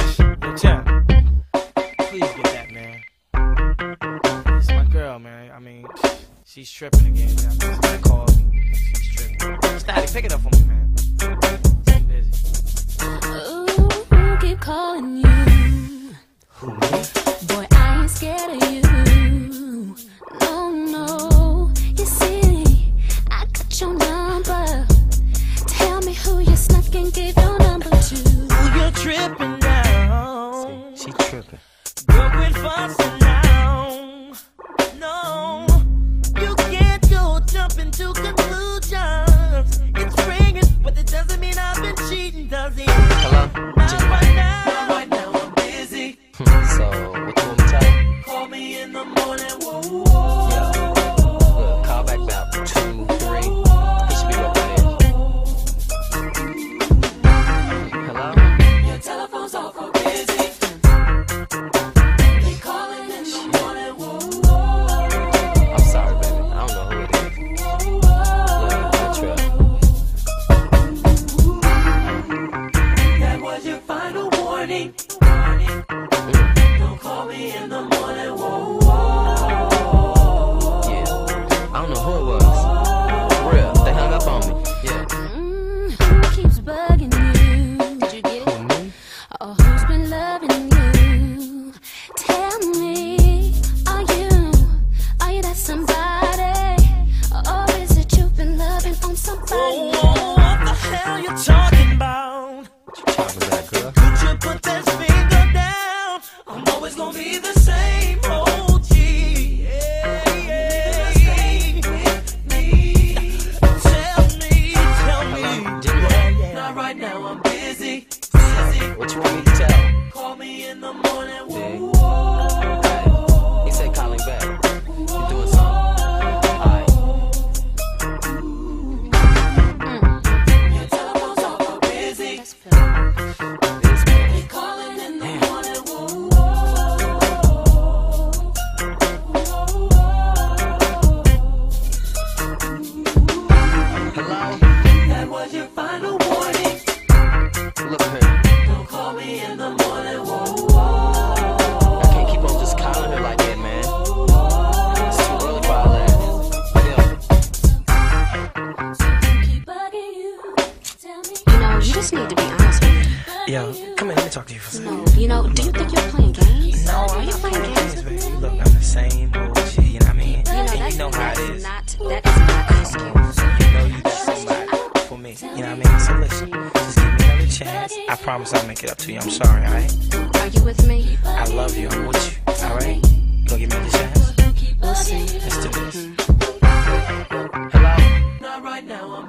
Yo, Chad, please get that, man. It's my girl, man. I mean, she's tripping again. Somebody called me. She's tripping. Static, pick it up for me, man. I'm busy. Ooh, keep calling you. Who, me? Boy, I ain't scared of you. No, no. You see, I got your number. Tell me who you snuck and gave your number to. Who you tripping now? See, she tripping. Girl, quit fussing now. No, you can't go jumping to conclusions. It's ringing, but it doesn't mean I've been cheating, does it? Hello? Not right now. Not right now, I'm busy. So, what you want me to tell you? Call me in the morning. Whoa, whoa. Look, call back about 2, 3. He should be up there. Hello? Your telephone's off or busy. They calling in the morning. Whoa, whoa. I'm sorry, baby. I don't know who it is. Look, that was your final warning. Don't call me in the morning. Whoa, whoa. yeah. I don't know who it was. For real, they hung up on me. Yeah. Who keeps bugging you? Did you get Who, it? me? Or who's been loving you? Tell me, are you that somebody? Or is it you've been loving on somebody? Oh, what the hell you talking about? What you talking about, girl? Could you put that finger down? I'm always gonna be the same OG. Tell me. Jimmy. Not right now, I'm busy. What you want me to tell? Call me in the morning. Yeah. Whoa, Alright. He said calling back. You doing something? Alright. your telephone's off or busy. Let's feel This man. They calling in the morning. Whoa, Hello? that was your final warning. Look here. Don't call me in the morning. Whoa, I can't keep on just calling her like that, man. It's too early for all that. Yeah. keep bugging you. Tell me. You know, you just need to be honest with me. Yo, come here, let me talk to you for a second. No, you know, do you think you're playing games? No, Are I'm you not playing games with baby. me? Look, I'm the same old shit, you know what I mean? And you know how it is. That is not an excuse. You know you got somebody for me, you know what I mean? So listen, just give me another chance. I promise I'll make it up to you. I'm sorry, alright? Are you with me? I love you, I'm with you, alright? You gonna give me another chance? We'll see. Let's do this. Hello? Not right now,